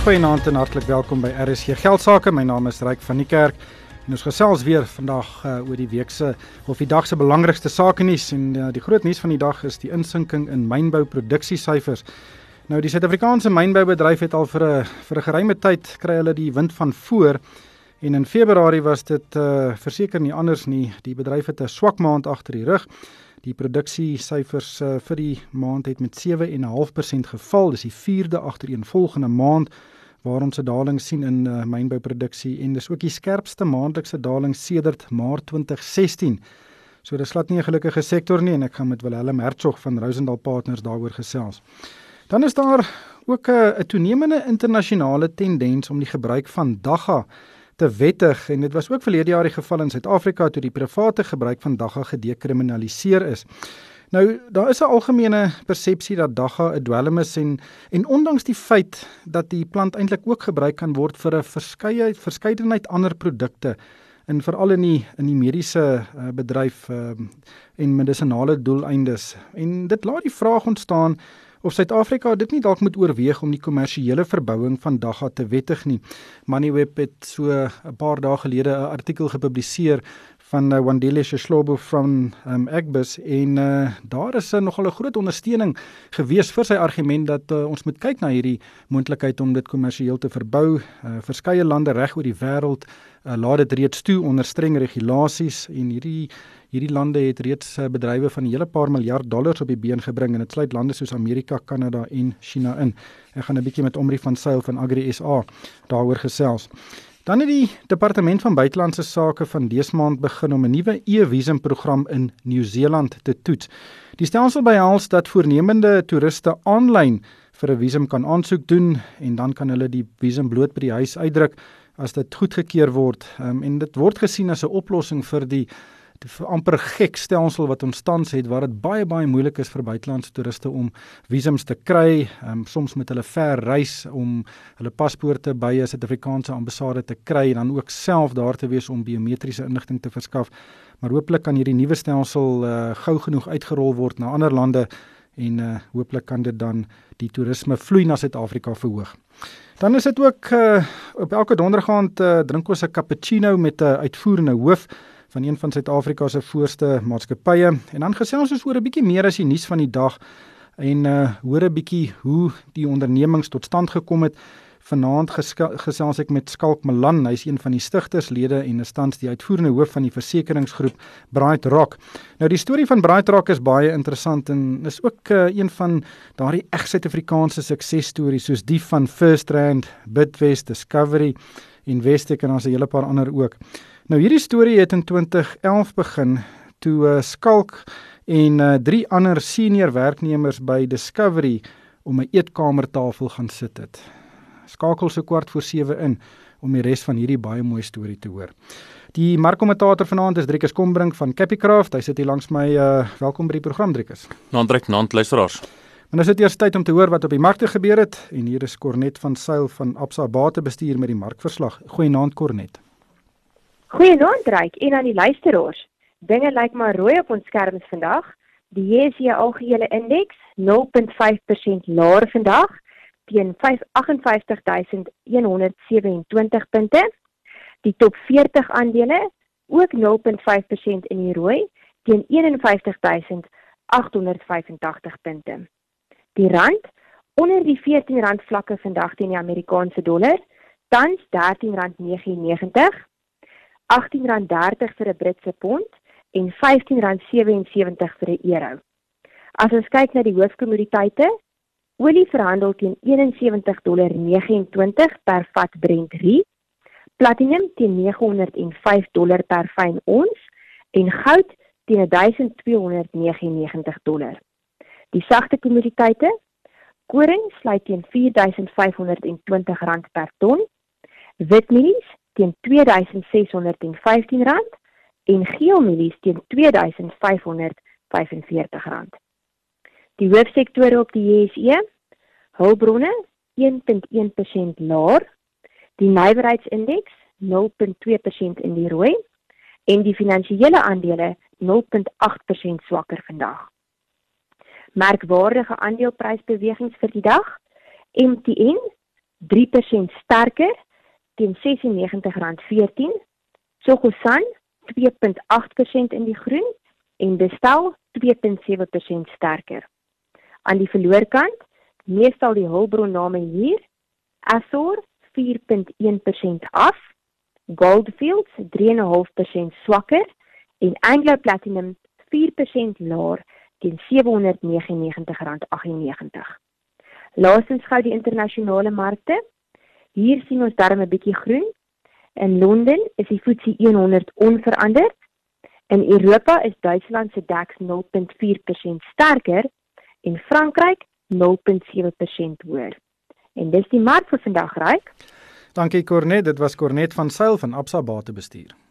Goeienaand en hartlik welkom by RSG Geldsaake. My naam is Ryk van die Kerk en ons gesels weer vandag oor die week se of die dag se belangrikste sake nuus en die groot nuus van die dag is die insinking in mynbou-produksiesyfers. Nou die Suid-Afrikaanse mynboubedryf het al vir 'n geruime tyd kry hulle die wind van voor en in Februarie was dit verseker nie anders nie. Die bedryf het 'n swak maand agter die rug. Die produksiesyfers vir die maand het met 7,5% geval. Dis die 4de agtereenvolgende maand waar ons 'n daling sien in mynbouproduksie en dis ook die skerpste maandelikse daling sedert Maart 2016. So dis glad nie 'n gelukkige sektor nie en ek gaan met Willem Hertzog van Rosendaal Partners daaroor gesels. Dan is daar ook 'n toenemende internasionale tendens om die gebruik van dagga te wettig en dit was ook verlede jaar die geval in Suid-Afrika toe die private gebruik van dagga gedekriminaliseer is. Nou, daar is 'n algemene persepsie dat dagga 'n dwelm is en ondanks die feit dat die plant eintlik ook gebruik kan word vir 'n verskeidenheid ander produkte en veral in die mediese bedryf en medisinale doeleindes. En dit laat die vraag ontstaan of Suid-Afrika dit nie dalk moet oorweeg om die kommersiële verbouing van dagga te wettig nie. Moneyweb het so 'n paar dae gelede 'n artikel gepubliseer van Wandile Shishlobo van Agbus en daar is nogal 'n groot ondersteuning gewees vir sy argument dat ons moet kyk na hierdie moontlikheid om dit kommersieel te verbou. Verskeie lande reg oor die wêreld laat dit reeds toe onder streng regulasies en hierdie lande het reeds bedrywe van 'n hele paar miljard dollars op die been gebring en dit sluit lande soos Amerika, Kanada en China in. Ek gaan 'n bietjie met Omri van Sail van Agri SA daaroor gesels. Dan het die Departement van Buitelandse Sake van dese maand begin om 'n nuwe e-visumprogram in Nieu-Seeland te toets. Die stelsel behels dat voornemende toeriste aanlyn vir 'n visum kan aansoek doen en dan kan hulle die visum bloot by die huis uitdruk as dit goedgekeur word. En dit word gesien as 'n oplossing vir die amper gek stelsel wat ons tans het waar dit baie moeilik is vir buitelandse toeriste om visums te kry. Soms moet hulle ver reis om hulle paspoorte by 'n Suid-Afrikaanse ambassade te kry en dan ook self daar te wees om biometriese inligting te verskaf. Maar hooplik kan hierdie nuwe stelsel gou genoeg uitgerol word na ander lande en hooplik kan dit dan die toerisme vloei na Suid-Afrika verhoog. Dan is dit ook op elke donderdaand drink ons 'n cappuccino met 'n uitvoerende hoof van een van Suid-Afrika se voorste maatskappye en dan gesels ons oor 'n bietjie meer as die nuus van die dag en hoor 'n bietjie hoe die ondernemings tot stand gekom het. Vanaand gesels ek met Skalk Malan, hy is een van die stigterslede en is tans die uitvoerende hoof van die versekeringsgroep Bright Rock. Nou die storie van Bright Rock is baie interessant en is ook een van daardie reg Suid-Afrikaanse suksesstories soos die van FirstRand, Bidvest, Discovery, Investec en daar's 'n hele paar ander ook. Nou hierdie storie het in 2011 begin toe Skalk en 3 ander senior werknemers by Discovery om 'n eetkamertafel gaan sit het. Skakel so 7:15 in om die res van hierdie baie mooi storie te hoor. Die markkommentator vanaand is Driekus Kombrink van Capicraft. Hy sit hier langs my. Welkom by die program, Driekus. Naand luisteraars. En is dit eers tyd om te hoor wat op die markte gebeur het en hier is Cornet van Sail van Absa Batebestuur met die markverslag. Goeienaand Cornet. Goeienaand Ryk en aan die luisteraars. Dinge lyk maar rooi op ons skerms vandag. Die JSE algehele indeks 0,5% laer vandag teen 58.127 punte. Die top 40 aandele ook 0,5% in die rooi teen 51.885 punte. Die rand onder die R14 vlakke vandag teen die Amerikaanse dollar, tans R13.99, R18.30 vir 'n Britse pond en R15.77 vir 'n euro. As ons kyk na die hoofkommoditeite, olie verhandel teen $71.29 per vat Brent Rie, platinum teen $905 per fyn ons en goud teen $1,299. Die sagte kommoditeite, koring sluit teen R4.520 per ton, witmielies teen R2.615 en geelmielies teen R2.545. Die hoofsektore op die JSE, hulpbronne 1,1% laer, die nywerheidsindeks 0,2% in die rooi en die finansiële aandele 0,8% swakker vandag. Merkwaardige aandeleprysbewegings vir die dag. MTN 3% sterker teen R96.14. Sogosan 2.8% in die groen en Bestel 2.7% sterker. Aan die verloorkant, meestal die hulpbronname hier, Assor 4.1% af, Goldfields 3.5% swakker en Anglo Platinum 4% laer teen R799.98. Laastens gou die internasionale markte. Hier sien ons darm 'n bietjie groen. In Londen is die FTSE 100 onveranderd. In Europa is Duitsland se DAX 0.4% sterker en Frankryk 0.7% hoër. En dis die mark vir vandag, Ryk. Dankie Cornet, dit was Cornet van Sail van Absa Batebestuur.